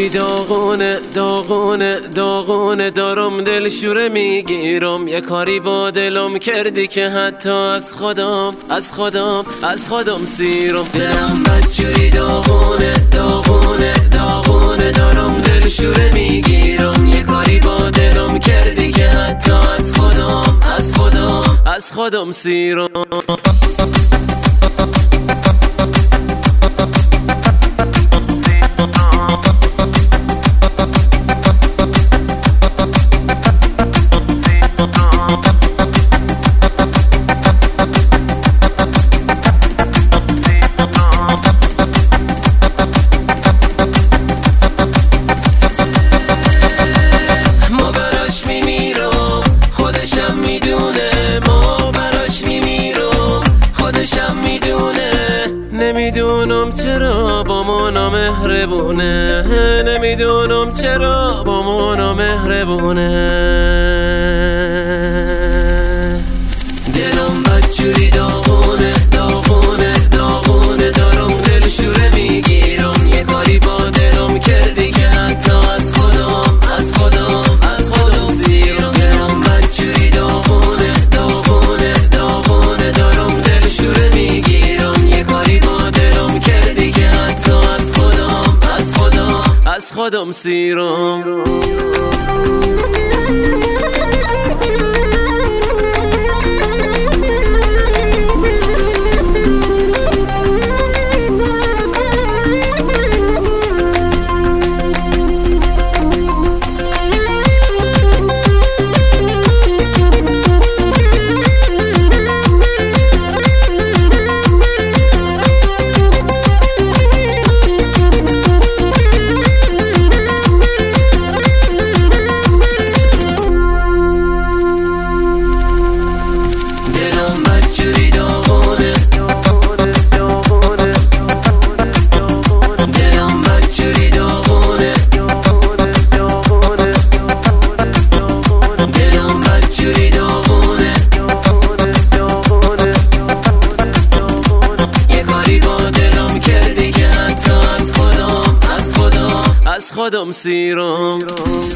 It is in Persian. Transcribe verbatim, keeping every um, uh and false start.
جوری داغونه داغونه داغونه دارم دلشوره میگیرم. یه کاری با دلم کردی که حتی از خودم از خودم از خودم سیرم. دلم بدجوری داغونه داغونه داغونه دارم دلشوره میگیرم. یه کاری با دلم کردی که حتی از خودم از خودم از خودم سیرم. نمیدونم چرا با ما نامهربونه، نمیدونم چرا با ما نامهربونه. دلم بدجوری داغونه داغونه داغونه دارم دلشوره میگیرم. یه کاری با دلم کردی که حتی از خودم از خودم از خودم سیرم. دلم بدجوری داغونه داغونه داغونه دارم دلشوره میگیرم. یه کاری با دلم کردی که حتی از خودم از خودم از خودم سیرم. از خودم سیرم.